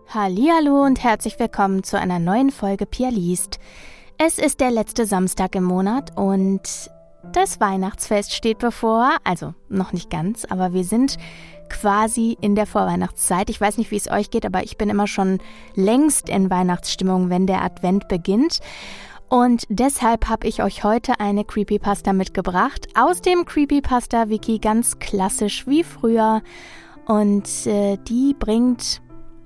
Hallihallo und herzlich willkommen zu einer neuen Folge Pia liest. Es ist der letzte Samstag im Monat und das Weihnachtsfest steht bevor. Also noch nicht ganz, aber wir sind quasi in der Vorweihnachtszeit. Ich weiß nicht, wie es euch geht, aber ich bin immer schon längst in Weihnachtsstimmung, wenn der Advent beginnt. Und deshalb habe ich euch heute eine Creepypasta mitgebracht. Aus dem Creepypasta-Wiki, ganz klassisch wie früher. Und die bringt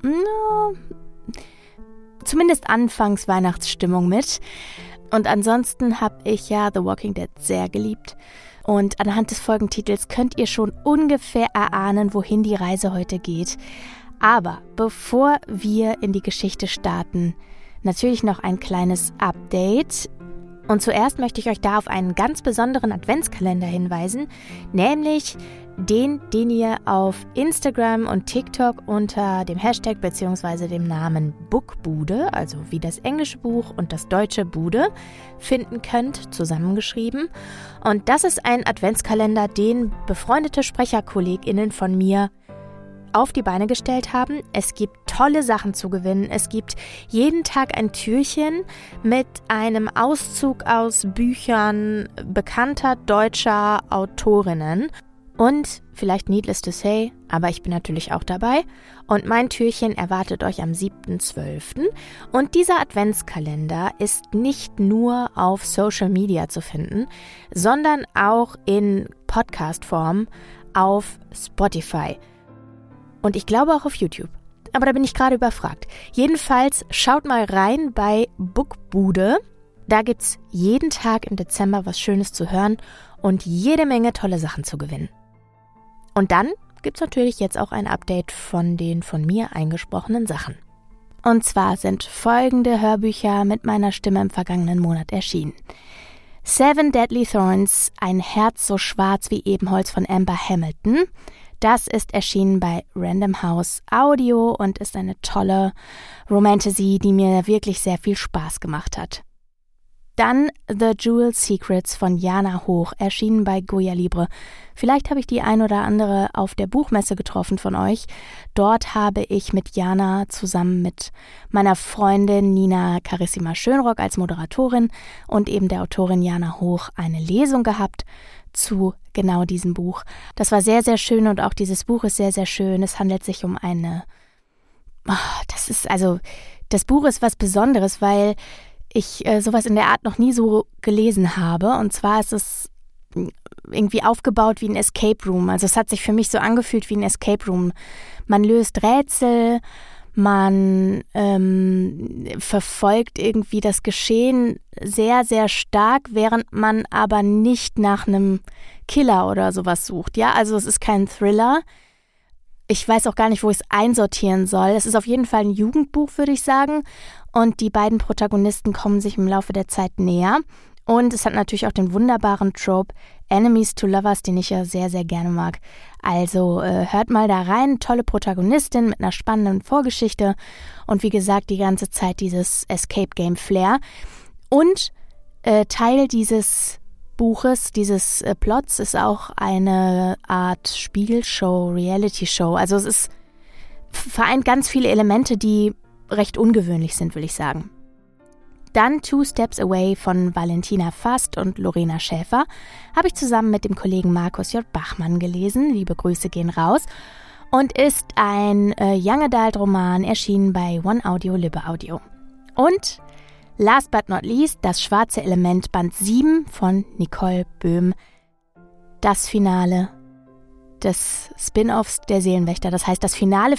zumindest anfangs Weihnachtsstimmung mit. Und ansonsten habe ich ja The Walking Dead sehr geliebt. Und anhand des Folgentitels könnt ihr schon ungefähr erahnen, wohin die Reise heute geht. Aber bevor wir in die Geschichte starten, natürlich noch ein kleines Update. Und zuerst möchte ich euch da auf einen ganz besonderen Adventskalender hinweisen, nämlich den ihr auf Instagram und TikTok unter dem Hashtag bzw. dem Namen Bookbude, also wie das englische Buch und das deutsche Bude, finden könnt, zusammengeschrieben. Und das ist ein Adventskalender, den befreundete SprecherkollegInnen von mir auf die Beine gestellt haben. Es gibt tolle Sachen zu gewinnen. Es gibt jeden Tag ein Türchen mit einem Auszug aus Büchern bekannter deutscher Autorinnen. Und vielleicht needless to say, aber ich bin natürlich auch dabei. Und mein Türchen erwartet euch am 7.12. Und dieser Adventskalender ist nicht nur auf Social Media zu finden, sondern auch in Podcast-Form auf Spotify. Und ich glaube auch auf YouTube. Aber da bin ich gerade überfragt. Jedenfalls schaut mal rein bei Bookbude. Da gibt's jeden Tag im Dezember was Schönes zu hören und jede Menge tolle Sachen zu gewinnen. Und dann gibt's natürlich jetzt auch ein Update von den von mir eingesprochenen Sachen. Und zwar sind folgende Hörbücher mit meiner Stimme im vergangenen Monat erschienen. Seven Deadly Thorns, ein Herz so schwarz wie Ebenholz von Amber Hamilton. Das ist erschienen bei Random House Audio und ist eine tolle Romantasy, die mir wirklich sehr viel Spaß gemacht hat. Dann The Jewel Secrets von Jana Hoch, erschienen bei Goya Libre. Vielleicht habe ich die ein oder andere auf der Buchmesse getroffen von euch. Dort habe ich mit Jana zusammen mit meiner Freundin Nina Carissima Schönrock als Moderatorin und eben der Autorin Jana Hoch eine Lesung gehabt zu genau diesem Buch. Das war sehr, sehr schön und auch dieses Buch ist sehr, sehr schön. Es handelt sich um das Buch ist was Besonderes, weil ich sowas in der Art noch nie so gelesen habe. Und zwar ist es irgendwie aufgebaut wie ein Escape Room. Also es hat sich für mich so angefühlt wie ein Escape Room. Man löst Rätsel, man verfolgt irgendwie das Geschehen sehr, sehr stark, während man aber nicht nach einem Killer oder sowas sucht. Ja, also es ist kein Thriller. Ich weiß auch gar nicht, wo ich es einsortieren soll. Es ist auf jeden Fall ein Jugendbuch, würde ich sagen. Und die beiden Protagonisten kommen sich im Laufe der Zeit näher. Und es hat natürlich auch den wunderbaren Trope Enemies to Lovers, den ich ja sehr, sehr gerne mag. Also hört mal da rein. Tolle Protagonistin mit einer spannenden Vorgeschichte. Und wie gesagt, die ganze Zeit dieses Escape-Game-Flair. Und Teil dieses Buches, dieses Plots ist auch eine Art Spielshow, Reality-Show. Also es vereint ganz viele Elemente, die recht ungewöhnlich sind, will ich sagen. Dann Two Steps Away von Valentina Fast und Lorena Schäfer habe ich zusammen mit dem Kollegen Markus J. Bachmann gelesen. Liebe Grüße gehen raus. Und ist ein Young Adult Roman, erschienen bei One Audio, Lippe Audio. Und last but not least, Das schwarze Element, Band 7 von Nicole Böhm. Das Finale des Spin-Offs der Seelenwächter. Das heißt, das Finale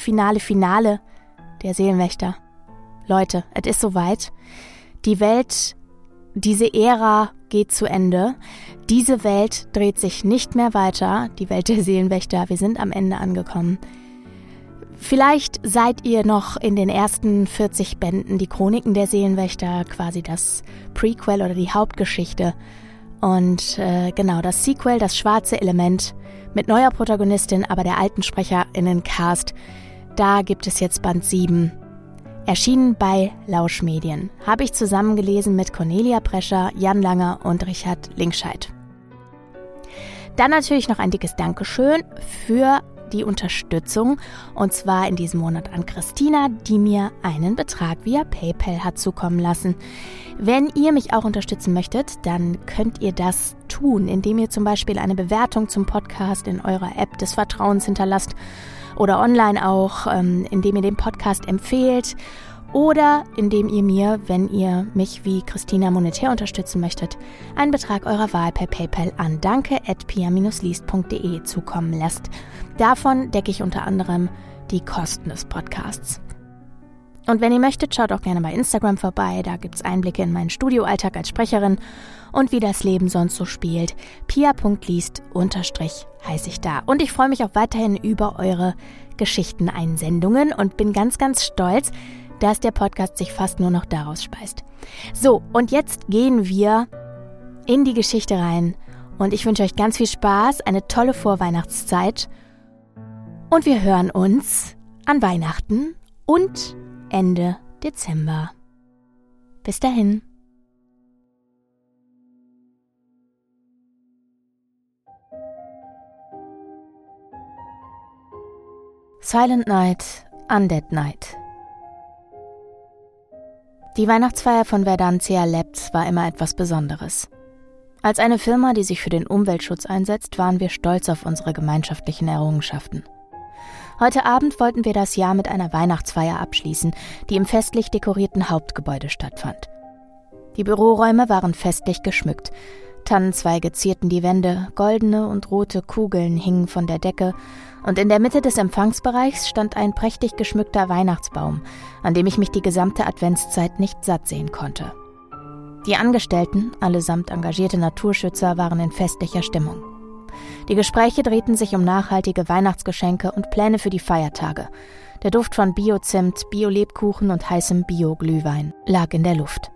der Seelenwächter. Leute, es ist soweit. Die Welt, diese Ära geht zu Ende. Diese Welt dreht sich nicht mehr weiter. Die Welt der Seelenwächter. Wir sind am Ende angekommen. Vielleicht seid ihr noch in den ersten 40 Bänden, die Chroniken der Seelenwächter, quasi das Prequel oder die Hauptgeschichte. Und genau, das Sequel, das schwarze Element, mit neuer Protagonistin, aber der alten SprecherInnen-Cast. Da gibt es jetzt Band 7. Erschienen bei Lausch Medien. Habe ich zusammen gelesen mit Cornelia Prescher, Jan Langer und Richard Linkscheid. Dann natürlich noch ein dickes Dankeschön für die Unterstützung, und zwar in diesem Monat an Christina, die mir einen Betrag via PayPal hat zukommen lassen. Wenn ihr mich auch unterstützen möchtet, dann könnt ihr das tun, indem ihr zum Beispiel eine Bewertung zum Podcast in eurer App des Vertrauens hinterlasst oder online auch, indem ihr den Podcast empfehlt oder indem ihr mir, wenn ihr mich wie Christina monetär unterstützen möchtet, einen Betrag eurer Wahl per PayPal an danke@pia-liest.de zukommen lässt. Davon decke ich unter anderem die Kosten des Podcasts. Und wenn ihr möchtet, schaut auch gerne bei Instagram vorbei, da gibt es Einblicke in meinen Studioalltag als Sprecherin und wie das Leben sonst so spielt. pia.liest_ heiße ich da. Und ich freue mich auch weiterhin über eure Geschichteneinsendungen und bin ganz, ganz stolz, dass der Podcast sich fast nur noch daraus speist. So, und jetzt gehen wir in die Geschichte rein und ich wünsche euch ganz viel Spaß, eine tolle Vorweihnachtszeit und wir hören uns an Weihnachten und Ende Dezember. Bis dahin. Silent Night, Undead Night. Die Weihnachtsfeier von Verdantia Labs war immer etwas Besonderes. Als eine Firma, die sich für den Umweltschutz einsetzt, waren wir stolz auf unsere gemeinschaftlichen Errungenschaften. Heute Abend wollten wir das Jahr mit einer Weihnachtsfeier abschließen, die im festlich dekorierten Hauptgebäude stattfand. Die Büroräume waren festlich geschmückt. Tannenzweige zierten die Wände, goldene und rote Kugeln hingen von der Decke und in der Mitte des Empfangsbereichs stand ein prächtig geschmückter Weihnachtsbaum, an dem ich mich die gesamte Adventszeit nicht satt sehen konnte. Die Angestellten, allesamt engagierte Naturschützer, waren in festlicher Stimmung. Die Gespräche drehten sich um nachhaltige Weihnachtsgeschenke und Pläne für die Feiertage. Der Duft von Bio-Zimt, Bio-Lebkuchen und heißem Bio-Glühwein lag in der Luft.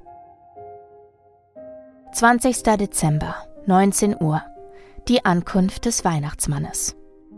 20. Dezember, 19 Uhr. Die Ankunft des Weihnachtsmannes.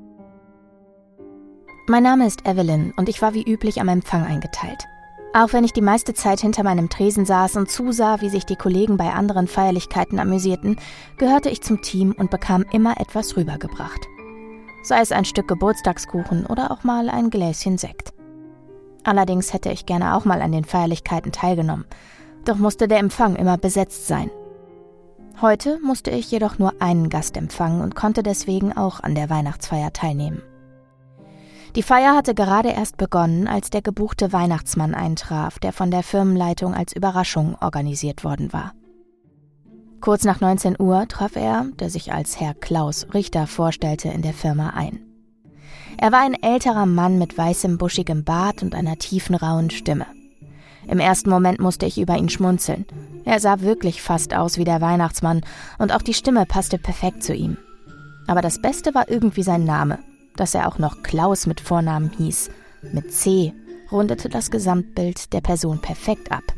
Mein Name ist Evelyn und ich war wie üblich am Empfang eingeteilt. Auch wenn ich die meiste Zeit hinter meinem Tresen saß und zusah, wie sich die Kollegen bei anderen Feierlichkeiten amüsierten, gehörte ich zum Team und bekam immer etwas rübergebracht. Sei es ein Stück Geburtstagskuchen oder auch mal ein Gläschen Sekt. Allerdings hätte ich gerne auch mal an den Feierlichkeiten teilgenommen, doch musste der Empfang immer besetzt sein. Heute musste ich jedoch nur einen Gast empfangen und konnte deswegen auch an der Weihnachtsfeier teilnehmen. Die Feier hatte gerade erst begonnen, als der gebuchte Weihnachtsmann eintraf, der von der Firmenleitung als Überraschung organisiert worden war. Kurz nach 19 Uhr traf er, der sich als Herr Klaus Richter vorstellte, in der Firma ein. Er war ein älterer Mann mit weißem, buschigem Bart und einer tiefen, rauen Stimme. Im ersten Moment musste ich über ihn schmunzeln. Er sah wirklich fast aus wie der Weihnachtsmann und auch die Stimme passte perfekt zu ihm. Aber das Beste war irgendwie sein Name. Dass er auch noch Klaus mit Vornamen hieß, mit C, rundete das Gesamtbild der Person perfekt ab.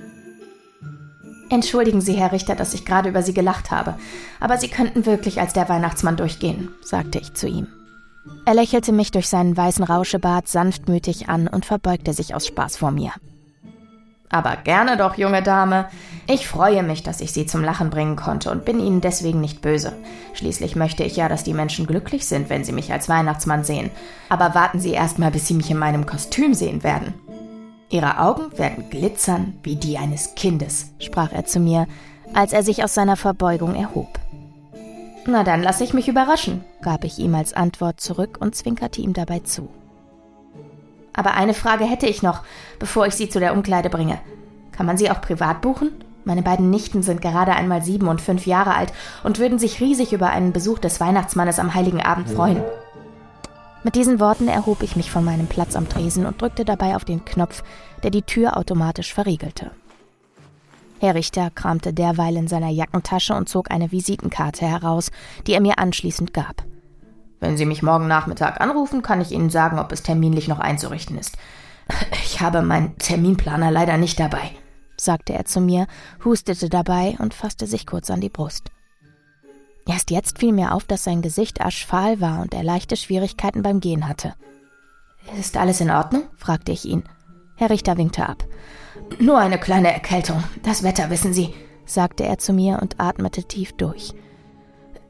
»Entschuldigen Sie, Herr Richter, dass ich gerade über Sie gelacht habe, aber Sie könnten wirklich als der Weihnachtsmann durchgehen«, sagte ich zu ihm. Er lächelte mich durch seinen weißen Rauschebart sanftmütig an und verbeugte sich aus Spaß vor mir. »Aber gerne doch, junge Dame. Ich freue mich, dass ich Sie zum Lachen bringen konnte und bin Ihnen deswegen nicht böse. Schließlich möchte ich ja, dass die Menschen glücklich sind, wenn sie mich als Weihnachtsmann sehen. Aber warten Sie erst mal, bis Sie mich in meinem Kostüm sehen werden. Ihre Augen werden glitzern wie die eines Kindes«, sprach er zu mir, als er sich aus seiner Verbeugung erhob. »Na dann lasse ich mich überraschen«, gab ich ihm als Antwort zurück und zwinkerte ihm dabei zu. »Aber eine Frage hätte ich noch, bevor ich Sie zu der Umkleide bringe. Kann man Sie auch privat buchen? Meine beiden Nichten sind gerade einmal 7 und 5 Jahre alt und würden sich riesig über einen Besuch des Weihnachtsmannes am Heiligen Abend freuen.« Mit diesen Worten erhob ich mich von meinem Platz am Tresen und drückte dabei auf den Knopf, der die Tür automatisch verriegelte. Herr Richter kramte derweil in seiner Jackentasche und zog eine Visitenkarte heraus, die er mir anschließend gab. »Wenn Sie mich morgen Nachmittag anrufen, kann ich Ihnen sagen, ob es terminlich noch einzurichten ist. Ich habe meinen Terminplaner leider nicht dabei«, sagte er zu mir, hustete dabei und fasste sich kurz an die Brust. Erst jetzt fiel mir auf, dass sein Gesicht aschfahl war und er leichte Schwierigkeiten beim Gehen hatte. »Ist alles in Ordnung?«, fragte ich ihn. Herr Richter winkte ab. »Nur eine kleine Erkältung. Das Wetter, wissen Sie«, sagte er zu mir und atmete tief durch.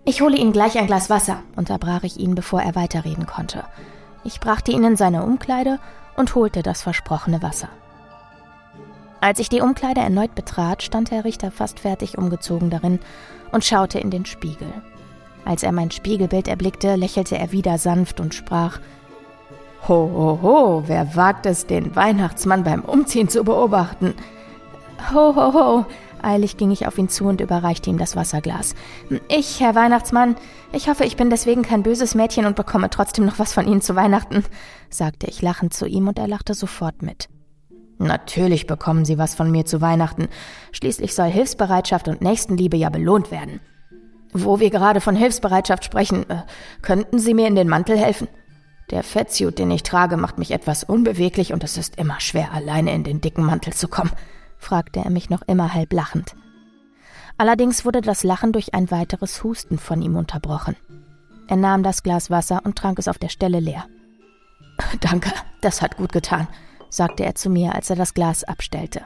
»Ich hole Ihnen gleich ein Glas Wasser«, unterbrach ich ihn, bevor er weiterreden konnte. Ich brachte ihn in seine Umkleide und holte das versprochene Wasser. Als ich die Umkleide erneut betrat, stand Herr Richter fast fertig umgezogen darin und schaute in den Spiegel. Als er mein Spiegelbild erblickte, lächelte er wieder sanft und sprach: »Ho, ho, ho, wer wagt es, den Weihnachtsmann beim Umziehen zu beobachten?« »Ho, ho, ho«, eilig ging ich auf ihn zu und überreichte ihm das Wasserglas. »Ich, Herr Weihnachtsmann, ich hoffe, ich bin deswegen kein böses Mädchen und bekomme trotzdem noch was von Ihnen zu Weihnachten«, sagte ich lachend zu ihm und er lachte sofort mit. »Natürlich bekommen Sie was von mir zu Weihnachten. Schließlich soll Hilfsbereitschaft und Nächstenliebe ja belohnt werden. Wo wir gerade von Hilfsbereitschaft sprechen, könnten Sie mir in den Mantel helfen? Der Fettsuit, den ich trage, macht mich etwas unbeweglich und es ist immer schwer, alleine in den dicken Mantel zu kommen«, fragte er mich noch immer halb lachend. Allerdings wurde das Lachen durch ein weiteres Husten von ihm unterbrochen. Er nahm das Glas Wasser und trank es auf der Stelle leer. »Danke, das hat gut getan«, sagte er zu mir, als er das Glas abstellte.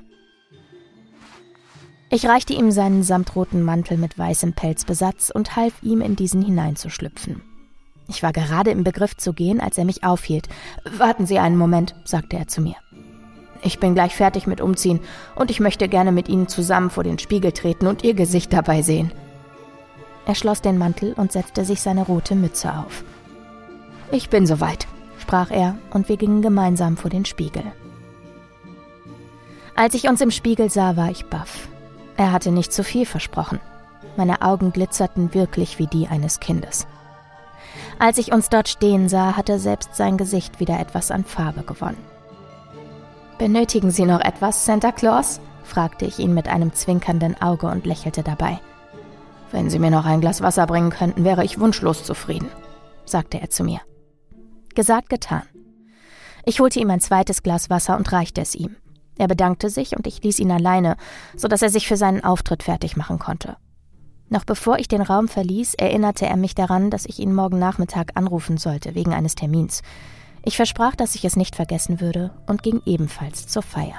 Ich reichte ihm seinen samtroten Mantel mit weißem Pelzbesatz und half ihm, in diesen hineinzuschlüpfen. Ich war gerade im Begriff zu gehen, als er mich aufhielt. »Warten Sie einen Moment«, sagte er zu mir. »Ich bin gleich fertig mit Umziehen und ich möchte gerne mit Ihnen zusammen vor den Spiegel treten und Ihr Gesicht dabei sehen.« Er schloss den Mantel und setzte sich seine rote Mütze auf. »Ich bin soweit«, sprach er, und wir gingen gemeinsam vor den Spiegel. Als ich uns im Spiegel sah, war ich baff. Er hatte nicht zu viel versprochen. Meine Augen glitzerten wirklich wie die eines Kindes. Als ich uns dort stehen sah, hatte selbst sein Gesicht wieder etwas an Farbe gewonnen. »Benötigen Sie noch etwas, Santa Claus?« fragte ich ihn mit einem zwinkernden Auge und lächelte dabei. »Wenn Sie mir noch ein Glas Wasser bringen könnten, wäre ich wunschlos zufrieden«, sagte er zu mir. Gesagt, getan. Ich holte ihm ein zweites Glas Wasser und reichte es ihm. Er bedankte sich und ich ließ ihn alleine, sodass er sich für seinen Auftritt fertig machen konnte. Noch bevor ich den Raum verließ, erinnerte er mich daran, dass ich ihn morgen Nachmittag anrufen sollte, wegen eines Termins. Ich versprach, dass ich es nicht vergessen würde und ging ebenfalls zur Feier.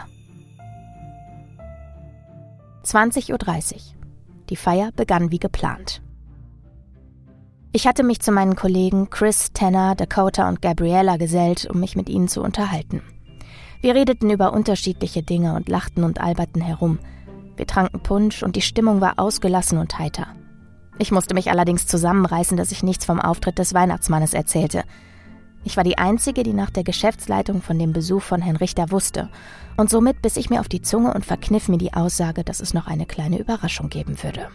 20:30 Uhr. Die Feier begann wie geplant. Ich hatte mich zu meinen Kollegen Chris, Tanner, Dakota und Gabriella gesellt, um mich mit ihnen zu unterhalten. Wir redeten über unterschiedliche Dinge und lachten und alberten herum. Wir tranken Punsch und die Stimmung war ausgelassen und heiter. Ich musste mich allerdings zusammenreißen, dass ich nichts vom Auftritt des Weihnachtsmannes erzählte. Ich war die Einzige, die nach der Geschäftsleitung von dem Besuch von Herrn Richter wusste, und somit biss ich mir auf die Zunge und verkniff mir die Aussage, dass es noch eine kleine Überraschung geben würde.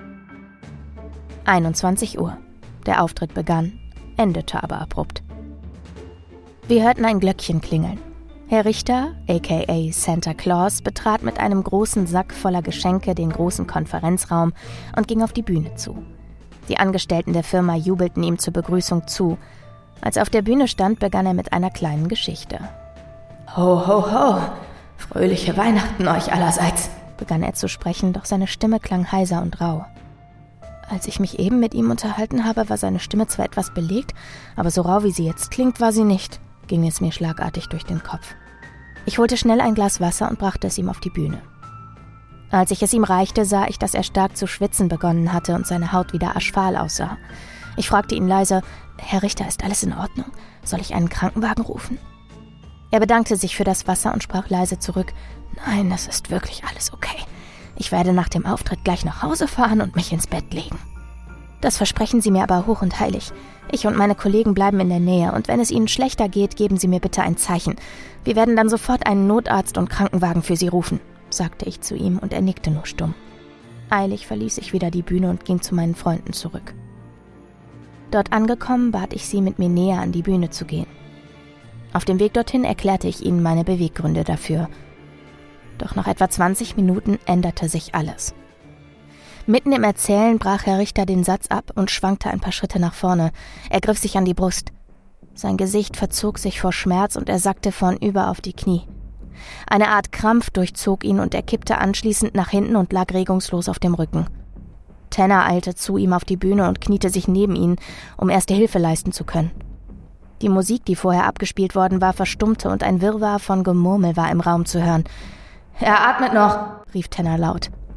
21 Uhr. Der Auftritt begann, endete aber abrupt. Wir hörten ein Glöckchen klingeln. Herr Richter, a.k.a. Santa Claus, betrat mit einem großen Sack voller Geschenke den großen Konferenzraum und ging auf die Bühne zu. Die Angestellten der Firma jubelten ihm zur Begrüßung zu. Als er auf der Bühne stand, begann er mit einer kleinen Geschichte. »Ho, ho, ho! Fröhliche Weihnachten euch allerseits«, begann er zu sprechen, doch seine Stimme klang heiser und rau. Als ich mich eben mit ihm unterhalten habe, war seine Stimme zwar etwas belegt, aber so rau wie sie jetzt klingt, war sie nicht, ging es mir schlagartig durch den Kopf. Ich holte schnell ein Glas Wasser und brachte es ihm auf die Bühne. Als ich es ihm reichte, sah ich, dass er stark zu schwitzen begonnen hatte und seine Haut wieder aschfahl aussah. Ich fragte ihn leise: »Herr Richter, ist alles in Ordnung? Soll ich einen Krankenwagen rufen?« Er bedankte sich für das Wasser und sprach leise zurück: »Nein, es ist wirklich alles okay. Ich werde nach dem Auftritt gleich nach Hause fahren und mich ins Bett legen.« »Das versprechen Sie mir aber hoch und heilig. Ich und meine Kollegen bleiben in der Nähe und wenn es Ihnen schlechter geht, geben Sie mir bitte ein Zeichen. Wir werden dann sofort einen Notarzt und Krankenwagen für Sie rufen«, sagte ich zu ihm und er nickte nur stumm. Eilig verließ ich wieder die Bühne und ging zu meinen Freunden zurück. Dort angekommen, bat ich sie, mit mir näher an die Bühne zu gehen. Auf dem Weg dorthin erklärte ich ihnen meine Beweggründe dafür. Doch nach etwa 20 Minuten änderte sich alles. Mitten im Erzählen brach Herr Richter den Satz ab und schwankte ein paar Schritte nach vorne. Er griff sich an die Brust. Sein Gesicht verzog sich vor Schmerz und er sackte vornüber auf die Knie. Eine Art Krampf durchzog ihn und er kippte anschließend nach hinten und lag regungslos auf dem Rücken. Tanner eilte zu ihm auf die Bühne und kniete sich neben ihn, um erste Hilfe leisten zu können. Die Musik, die vorher abgespielt worden war, verstummte und ein Wirrwarr von Gemurmel war im Raum zu hören. »Er atmet noch«, rief Tanner laut.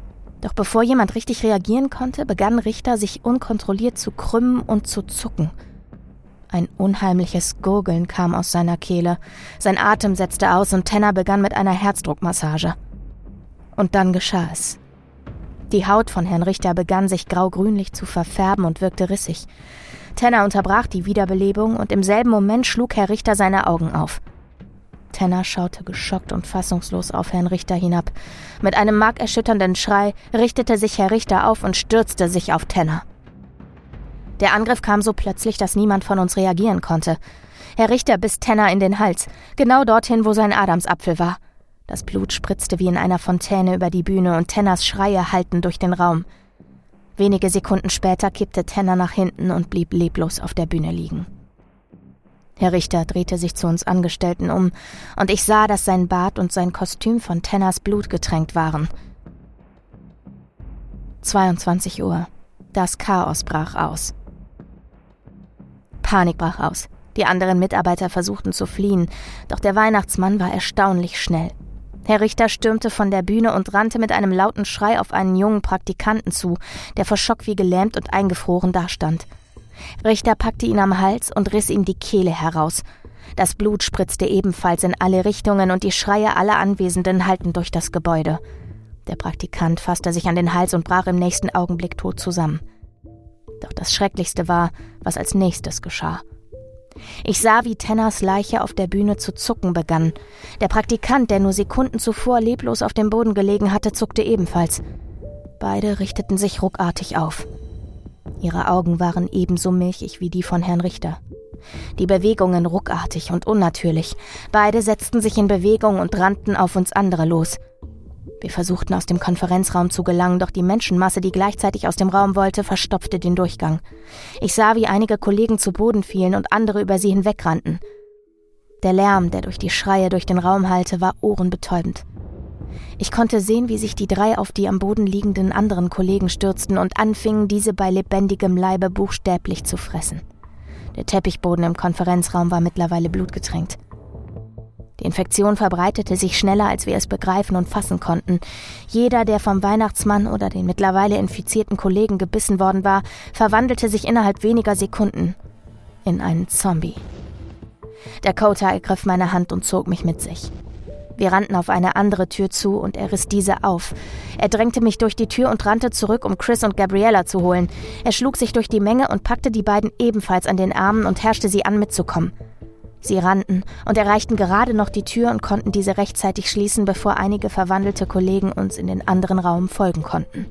Doch bevor jemand richtig reagieren konnte, begann Richter sich unkontrolliert zu krümmen und zu zucken. Ein unheimliches Gurgeln kam aus seiner Kehle. Sein Atem setzte aus und Tanner begann mit einer Herzdruckmassage. Und dann geschah es. Die Haut von Herrn Richter begann sich grau-grünlich zu verfärben und wirkte rissig. Tanner unterbrach die Wiederbelebung und im selben Moment schlug Herr Richter seine Augen auf. Tanner schaute geschockt und fassungslos auf Herrn Richter hinab. Mit einem markerschütternden Schrei richtete sich Herr Richter auf und stürzte sich auf Tanner. Der Angriff kam so plötzlich, dass niemand von uns reagieren konnte. Herr Richter biss Tanner in den Hals, genau dorthin, wo sein Adamsapfel war. Das Blut spritzte wie in einer Fontäne über die Bühne und Tanners Schreie hallten durch den Raum. Wenige Sekunden später kippte Tanner nach hinten und blieb leblos auf der Bühne liegen. Herr Richter drehte sich zu uns Angestellten um und ich sah, dass sein Bart und sein Kostüm von Tanners Blut getränkt waren. 22 Uhr. Das Chaos brach aus. Panik brach aus. Die anderen Mitarbeiter versuchten zu fliehen, doch der Weihnachtsmann war erstaunlich schnell. Herr Richter stürmte von der Bühne und rannte mit einem lauten Schrei auf einen jungen Praktikanten zu, der vor Schock wie gelähmt und eingefroren dastand. Richter packte ihn am Hals und riss ihm die Kehle heraus. Das Blut spritzte ebenfalls in alle Richtungen und die Schreie aller Anwesenden hallten durch das Gebäude. Der Praktikant fasste sich an den Hals und brach im nächsten Augenblick tot zusammen. Doch das Schrecklichste war, was als nächstes geschah. Ich sah, wie Tanners Leiche auf der Bühne zu zucken begann. Der Praktikant, der nur Sekunden zuvor leblos auf dem Boden gelegen hatte, zuckte ebenfalls. Beide richteten sich ruckartig auf. Ihre Augen waren ebenso milchig wie die von Herrn Richter. Die Bewegungen ruckartig und unnatürlich. Beide setzten sich in Bewegung und rannten auf uns andere los. Wir versuchten aus dem Konferenzraum zu gelangen, doch die Menschenmasse, die gleichzeitig aus dem Raum wollte, verstopfte den Durchgang. Ich sah, wie einige Kollegen zu Boden fielen und andere über sie hinwegrannten. Der Lärm, der durch die Schreie durch den Raum hallte, war ohrenbetäubend. Ich konnte sehen, wie sich die 3 auf die am Boden liegenden anderen Kollegen stürzten und anfingen, diese bei lebendigem Leibe buchstäblich zu fressen. Der Teppichboden im Konferenzraum war mittlerweile blutgetränkt. Die Infektion verbreitete sich schneller, als wir es begreifen und fassen konnten. Jeder, der vom Weihnachtsmann oder den mittlerweile infizierten Kollegen gebissen worden war, verwandelte sich innerhalb weniger Sekunden in einen Zombie. Dakota ergriff meine Hand und zog mich mit sich. Wir rannten auf eine andere Tür zu und er riss diese auf. Er drängte mich durch die Tür und rannte zurück, um Chris und Gabriella zu holen. Er schlug sich durch die Menge und packte die beiden ebenfalls an den Armen und herrschte sie an, mitzukommen. Sie rannten und erreichten gerade noch die Tür und konnten diese rechtzeitig schließen, bevor einige verwandelte Kollegen uns in den anderen Raum folgen konnten.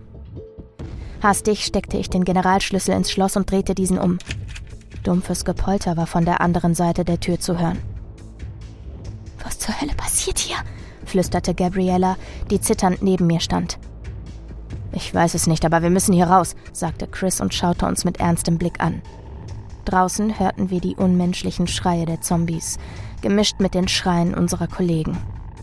Hastig steckte ich den Generalschlüssel ins Schloss und drehte diesen um. Dumpfes Gepolter war von der anderen Seite der Tür zu hören. »Was zur Hölle passiert hier?« flüsterte Gabriella, die zitternd neben mir stand. »Ich weiß es nicht, aber wir müssen hier raus«, sagte Chris und schaute uns mit ernstem Blick an. Draußen hörten wir die unmenschlichen Schreie der Zombies, gemischt mit den Schreien unserer Kollegen.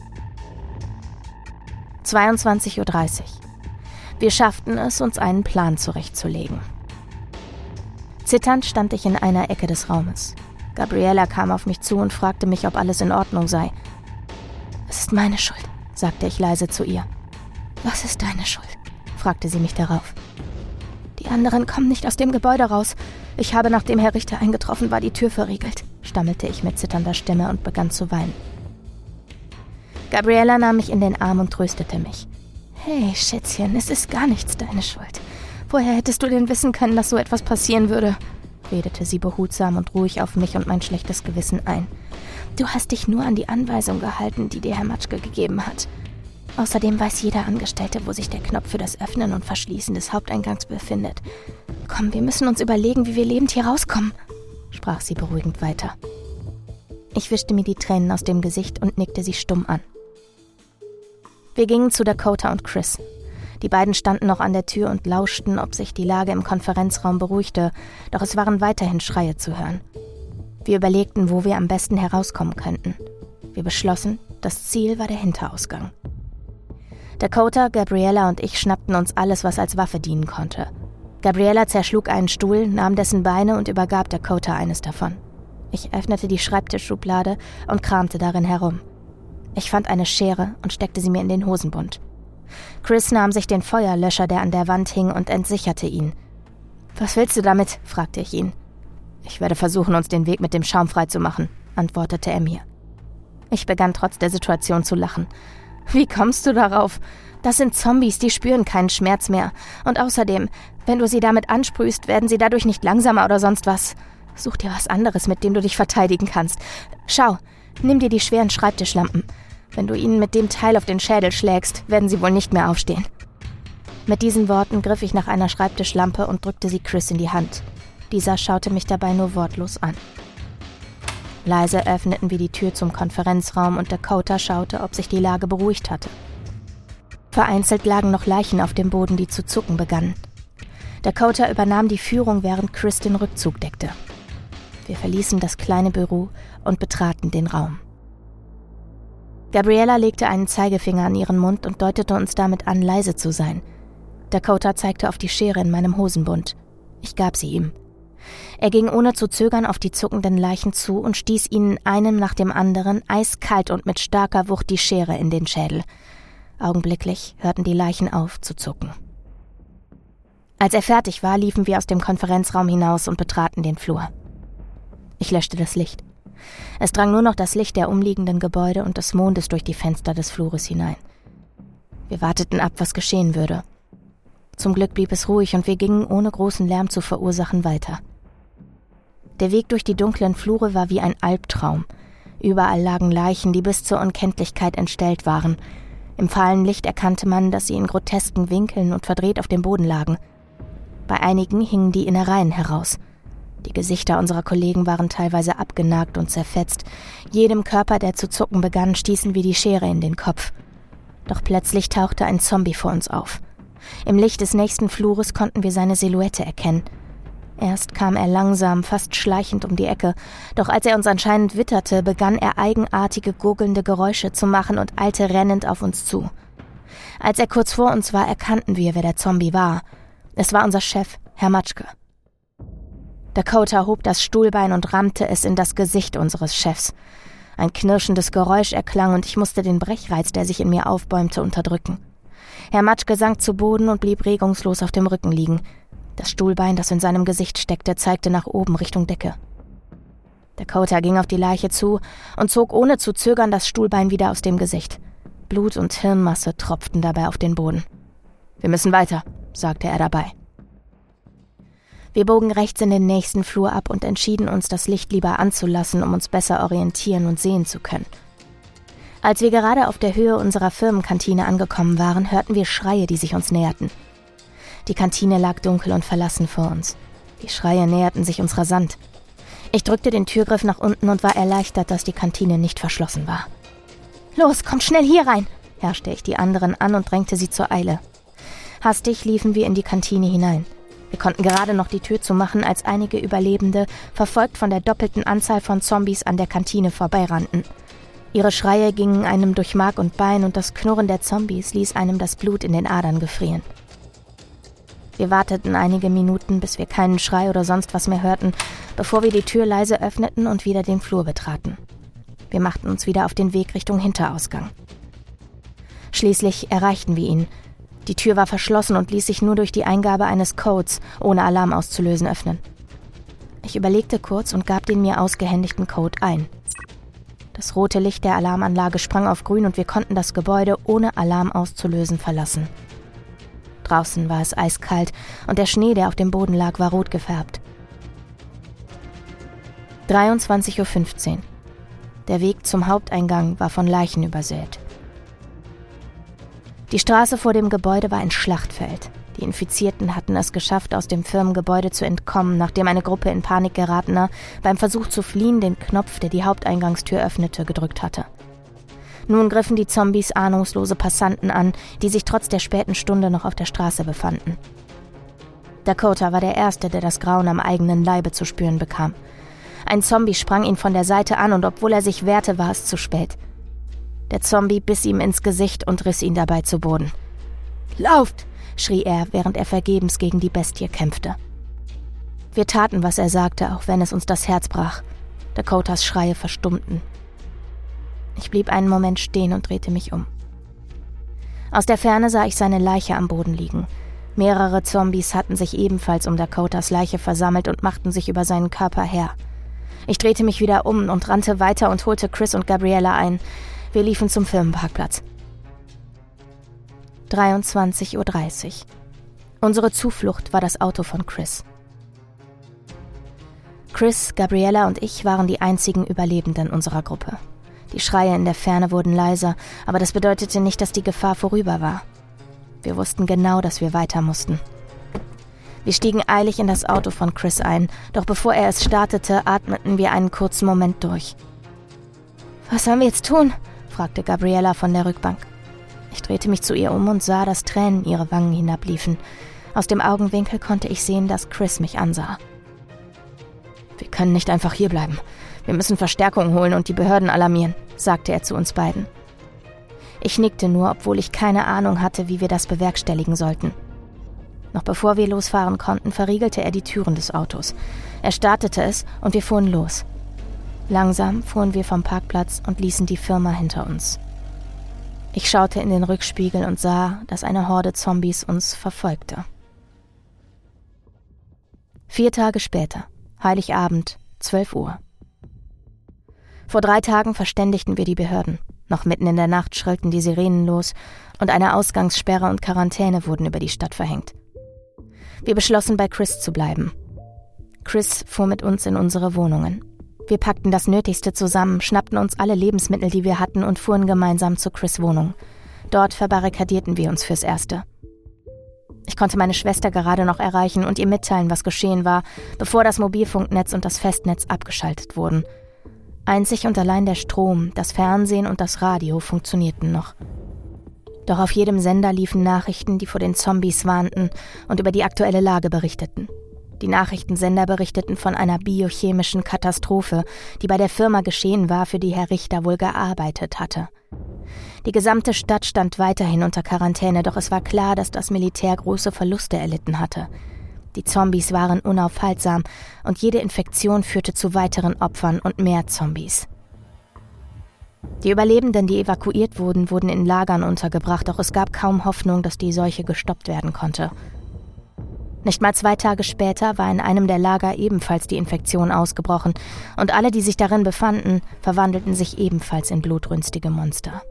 22:30 Uhr. Wir schafften es, uns einen Plan zurechtzulegen. Zitternd stand ich in einer Ecke des Raumes. Gabriella kam auf mich zu und fragte mich, ob alles in Ordnung sei. »Es ist meine Schuld«, sagte ich leise zu ihr. »Was ist deine Schuld?«, fragte sie mich darauf. »Die anderen kommen nicht aus dem Gebäude raus. Ich habe, nachdem Herr Richter eingetroffen war, die Tür verriegelt«, stammelte ich mit zitternder Stimme und begann zu weinen. Gabriella nahm mich in den Arm und tröstete mich. »Hey, Schätzchen, es ist gar nichts deine Schuld. Woher hättest du denn wissen können, dass so etwas passieren würde?«, redete sie behutsam und ruhig auf mich und mein schlechtes Gewissen ein. »Du hast dich nur an die Anweisung gehalten, die dir Herr Matschke gegeben hat. Außerdem weiß jeder Angestellte, wo sich der Knopf für das Öffnen und Verschließen des Haupteingangs befindet. Komm, wir müssen uns überlegen, wie wir lebend hier rauskommen«, sprach sie beruhigend weiter. Ich wischte mir die Tränen aus dem Gesicht und nickte sie stumm an. Wir gingen zu Dakota und Chris. Die beiden standen noch an der Tür und lauschten, ob sich die Lage im Konferenzraum beruhigte, doch es waren weiterhin Schreie zu hören. Wir überlegten, wo wir am besten herauskommen könnten. Wir beschlossen, das Ziel war der Hinterausgang. Dakota, Gabriella und ich schnappten uns alles, was als Waffe dienen konnte. Gabriella zerschlug einen Stuhl, nahm dessen Beine und übergab Dakota eines davon. Ich öffnete die Schreibtischschublade und kramte darin herum. Ich fand eine Schere und steckte sie mir in den Hosenbund. Chris nahm sich den Feuerlöscher, der an der Wand hing, und entsicherte ihn. »Was willst du damit?« fragte ich ihn. »Ich werde versuchen, uns den Weg mit dem Schaum freizumachen«, antwortete er mir. Ich begann trotz der Situation zu lachen. »Wie kommst du darauf? Das sind Zombies, die spüren keinen Schmerz mehr. Und außerdem, wenn du sie damit ansprühst, werden sie dadurch nicht langsamer oder sonst was. Such dir was anderes, mit dem du dich verteidigen kannst. Schau, nimm dir die schweren Schreibtischlampen. Wenn du ihnen mit dem Teil auf den Schädel schlägst, werden sie wohl nicht mehr aufstehen.« Mit diesen Worten griff ich nach einer Schreibtischlampe und drückte sie Chris in die Hand. Dieser schaute mich dabei nur wortlos an. Leise öffneten wir die Tür zum Konferenzraum und Dakota schaute, ob sich die Lage beruhigt hatte. Vereinzelt lagen noch Leichen auf dem Boden, die zu zucken begannen. Dakota übernahm die Führung, während Chris den Rückzug deckte. Wir verließen das kleine Büro und betraten den Raum. Gabriella legte einen Zeigefinger an ihren Mund und deutete uns damit an, leise zu sein. Dakota zeigte auf die Schere in meinem Hosenbund. Ich gab sie ihm. Er ging ohne zu zögern auf die zuckenden Leichen zu und stieß ihnen einem nach dem anderen eiskalt und mit starker Wucht die Schere in den Schädel. Augenblicklich hörten die Leichen auf zu zucken. Als er fertig war, liefen wir aus dem Konferenzraum hinaus und betraten den Flur. Ich löschte das Licht. Es drang nur noch das Licht der umliegenden Gebäude und des Mondes durch die Fenster des Flures hinein. Wir warteten ab, was geschehen würde. Zum Glück blieb es ruhig und wir gingen, ohne großen Lärm zu verursachen, weiter. Der Weg durch die dunklen Flure war wie ein Albtraum. Überall lagen Leichen, die bis zur Unkenntlichkeit entstellt waren. Im fahlen Licht erkannte man, dass sie in grotesken Winkeln und verdreht auf dem Boden lagen. Bei einigen hingen die Innereien heraus. Die Gesichter unserer Kollegen waren teilweise abgenagt und zerfetzt. Jedem Körper, der zu zucken begann, stießen wir die Schere in den Kopf. Doch plötzlich tauchte ein Zombie vor uns auf. Im Licht des nächsten Flures konnten wir seine Silhouette erkennen. Erst kam er langsam, fast schleichend um die Ecke, doch als er uns anscheinend witterte, begann er eigenartige, gurgelnde Geräusche zu machen und eilte rennend auf uns zu. Als er kurz vor uns war, erkannten wir, wer der Zombie war. Es war unser Chef, Herr Matschke. Dakota hob das Stuhlbein und rammte es in das Gesicht unseres Chefs. Ein knirschendes Geräusch erklang und ich musste den Brechreiz, der sich in mir aufbäumte, unterdrücken. Herr Matschke sank zu Boden und blieb regungslos auf dem Rücken liegen. Das Stuhlbein, das in seinem Gesicht steckte, zeigte nach oben Richtung Decke. Dakota ging auf die Leiche zu und zog ohne zu zögern das Stuhlbein wieder aus dem Gesicht. Blut und Hirnmasse tropften dabei auf den Boden. »Wir müssen weiter«, sagte er dabei. Wir bogen rechts in den nächsten Flur ab und entschieden uns, das Licht lieber anzulassen, um uns besser orientieren und sehen zu können. Als wir gerade auf der Höhe unserer Firmenkantine angekommen waren, hörten wir Schreie, die sich uns näherten. Die Kantine lag dunkel und verlassen vor uns. Die Schreie näherten sich uns rasant. Ich drückte den Türgriff nach unten und war erleichtert, dass die Kantine nicht verschlossen war. »Los, kommt schnell hier rein«, herrschte ich die anderen an und drängte sie zur Eile. Hastig liefen wir in die Kantine hinein. Wir konnten gerade noch die Tür zumachen, als einige Überlebende, verfolgt von der doppelten Anzahl von Zombies, an der Kantine vorbeirannten. Ihre Schreie gingen einem durch Mark und Bein und das Knurren der Zombies ließ einem das Blut in den Adern gefrieren. Wir warteten einige Minuten, bis wir keinen Schrei oder sonst was mehr hörten, bevor wir die Tür leise öffneten und wieder den Flur betraten. Wir machten uns wieder auf den Weg Richtung Hinterausgang. Schließlich erreichten wir ihn. Die Tür war verschlossen und ließ sich nur durch die Eingabe eines Codes, ohne Alarm auszulösen, öffnen. Ich überlegte kurz und gab den mir ausgehändigten Code ein. Das rote Licht der Alarmanlage sprang auf grün und wir konnten das Gebäude ohne Alarm auszulösen verlassen. Draußen war es eiskalt und der Schnee, der auf dem Boden lag, war rot gefärbt. 23:15 Uhr. Der Weg zum Haupteingang war von Leichen übersät. Die Straße vor dem Gebäude war ein Schlachtfeld. Die Infizierten hatten es geschafft, aus dem Firmengebäude zu entkommen, nachdem eine Gruppe in Panik geratener beim Versuch zu fliehen den Knopf, der die Haupteingangstür öffnete, gedrückt hatte. Nun griffen die Zombies ahnungslose Passanten an, die sich trotz der späten Stunde noch auf der Straße befanden. Dakota war der Erste, der das Grauen am eigenen Leibe zu spüren bekam. Ein Zombie sprang ihn von der Seite an und obwohl er sich wehrte, war es zu spät. Der Zombie biss ihm ins Gesicht und riss ihn dabei zu Boden. »Lauft!« schrie er, während er vergebens gegen die Bestie kämpfte. Wir taten, was er sagte, auch wenn es uns das Herz brach. Dakotas Schreie verstummten. Ich blieb einen Moment stehen und drehte mich um. Aus der Ferne sah ich seine Leiche am Boden liegen. Mehrere Zombies hatten sich ebenfalls um Dakotas Leiche versammelt und machten sich über seinen Körper her. Ich drehte mich wieder um und rannte weiter und holte Chris und Gabriella ein. Wir liefen zum Firmenparkplatz. 23:30 Uhr. Unsere Zuflucht war das Auto von Chris. Chris, Gabriella und ich waren die einzigen Überlebenden unserer Gruppe. Die Schreie in der Ferne wurden leiser, aber das bedeutete nicht, dass die Gefahr vorüber war. Wir wussten genau, dass wir weiter mussten. Wir stiegen eilig in das Auto von Chris ein, doch bevor er es startete, atmeten wir einen kurzen Moment durch. »Was sollen wir jetzt tun?« fragte Gabriella von der Rückbank. Ich drehte mich zu ihr um und sah, dass Tränen ihre Wangen hinabliefen. Aus dem Augenwinkel konnte ich sehen, dass Chris mich ansah. »Wir können nicht einfach hierbleiben. Wir müssen Verstärkung holen und die Behörden alarmieren«, sagte er zu uns beiden. Ich nickte nur, obwohl ich keine Ahnung hatte, wie wir das bewerkstelligen sollten. Noch bevor wir losfahren konnten, verriegelte er die Türen des Autos. Er startete es und wir fuhren los. Langsam fuhren wir vom Parkplatz und ließen die Firma hinter uns. Ich schaute in den Rückspiegel und sah, dass eine Horde Zombies uns verfolgte. 4 Tage später, Heiligabend, 12 Uhr. Vor 3 Tagen verständigten wir die Behörden. Noch mitten in der Nacht schrillten die Sirenen los und eine Ausgangssperre und Quarantäne wurden über die Stadt verhängt. Wir beschlossen, bei Chris zu bleiben. Chris fuhr mit uns in unsere Wohnungen. Wir packten das Nötigste zusammen, schnappten uns alle Lebensmittel, die wir hatten, und fuhren gemeinsam zu Chris' Wohnung. Dort verbarrikadierten wir uns fürs Erste. Ich konnte meine Schwester gerade noch erreichen und ihr mitteilen, was geschehen war, bevor das Mobilfunknetz und das Festnetz abgeschaltet wurden. Einzig und allein der Strom, das Fernsehen und das Radio funktionierten noch. Doch auf jedem Sender liefen Nachrichten, die vor den Zombies warnten und über die aktuelle Lage berichteten. Die Nachrichtensender berichteten von einer biochemischen Katastrophe, die bei der Firma geschehen war, für die Herr Richter wohl gearbeitet hatte. Die gesamte Stadt stand weiterhin unter Quarantäne, doch es war klar, dass das Militär große Verluste erlitten hatte. Die Zombies waren unaufhaltsam und jede Infektion führte zu weiteren Opfern und mehr Zombies. Die Überlebenden, die evakuiert wurden, wurden in Lagern untergebracht, doch es gab kaum Hoffnung, dass die Seuche gestoppt werden konnte. Nicht mal 2 Tage später war in einem der Lager ebenfalls die Infektion ausgebrochen und alle, die sich darin befanden, verwandelten sich ebenfalls in blutrünstige Monster.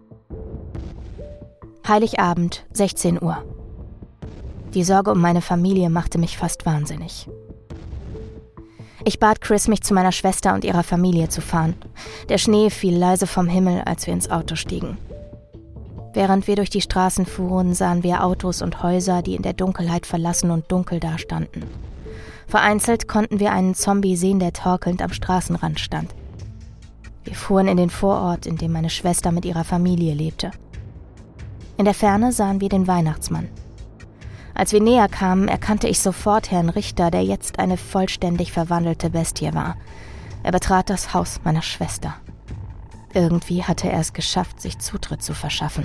Heiligabend, 16 Uhr. Die Sorge um meine Familie machte mich fast wahnsinnig. Ich bat Chris, mich zu meiner Schwester und ihrer Familie zu fahren. Der Schnee fiel leise vom Himmel, als wir ins Auto stiegen. Während wir durch die Straßen fuhren, sahen wir Autos und Häuser, die in der Dunkelheit verlassen und dunkel dastanden. Vereinzelt konnten wir einen Zombie sehen, der torkelnd am Straßenrand stand. Wir fuhren in den Vorort, in dem meine Schwester mit ihrer Familie lebte. In der Ferne sahen wir den Weihnachtsmann. Als wir näher kamen, erkannte ich sofort Herrn Richter, der jetzt eine vollständig verwandelte Bestie war. Er betrat das Haus meiner Schwester. Irgendwie hatte er es geschafft, sich Zutritt zu verschaffen.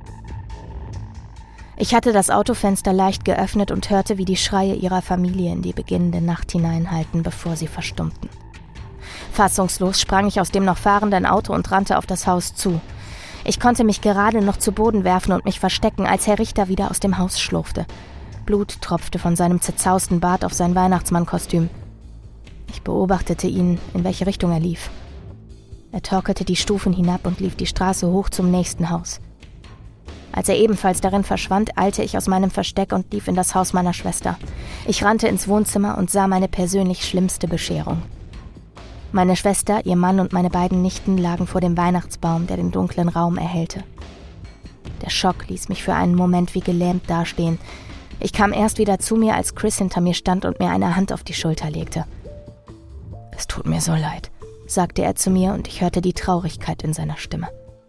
Ich hatte das Autofenster leicht geöffnet und hörte, wie die Schreie ihrer Familie in die beginnende Nacht hineinhallten, bevor sie verstummten. Fassungslos sprang ich aus dem noch fahrenden Auto und rannte auf das Haus zu. Ich konnte mich gerade noch zu Boden werfen und mich verstecken, als Herr Richter wieder aus dem Haus schlurfte. Blut tropfte von seinem zerzausten Bart auf sein Weihnachtsmannkostüm. Ich beobachtete ihn, in welche Richtung er lief. Er torkelte die Stufen hinab und lief die Straße hoch zum nächsten Haus. Als er ebenfalls darin verschwand, eilte ich aus meinem Versteck und lief in das Haus meiner Schwester. Ich rannte ins Wohnzimmer und sah meine persönlich schlimmste Bescherung. Meine Schwester, ihr Mann und meine beiden Nichten lagen vor dem Weihnachtsbaum, der den dunklen Raum erhellte. Der Schock ließ mich für einen Moment wie gelähmt dastehen. Ich kam erst wieder zu mir, als Chris hinter mir stand und mir eine Hand auf die Schulter legte. »Es tut mir so leid«, sagte er zu mir und ich hörte die Traurigkeit in seiner Stimme.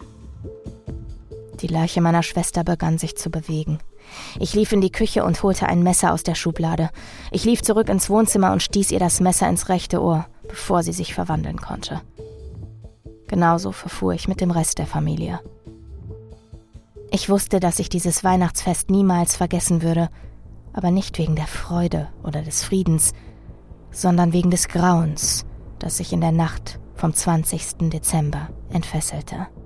Die Leiche meiner Schwester begann sich zu bewegen. Ich lief in die Küche und holte ein Messer aus der Schublade. Ich lief zurück ins Wohnzimmer und stieß ihr das Messer ins rechte Ohr, bevor sie sich verwandeln konnte. Genauso verfuhr ich mit dem Rest der Familie. Ich wusste, dass ich dieses Weihnachtsfest niemals vergessen würde, aber nicht wegen der Freude oder des Friedens, sondern wegen des Grauens, das sich in der Nacht vom 20. Dezember entfesselte.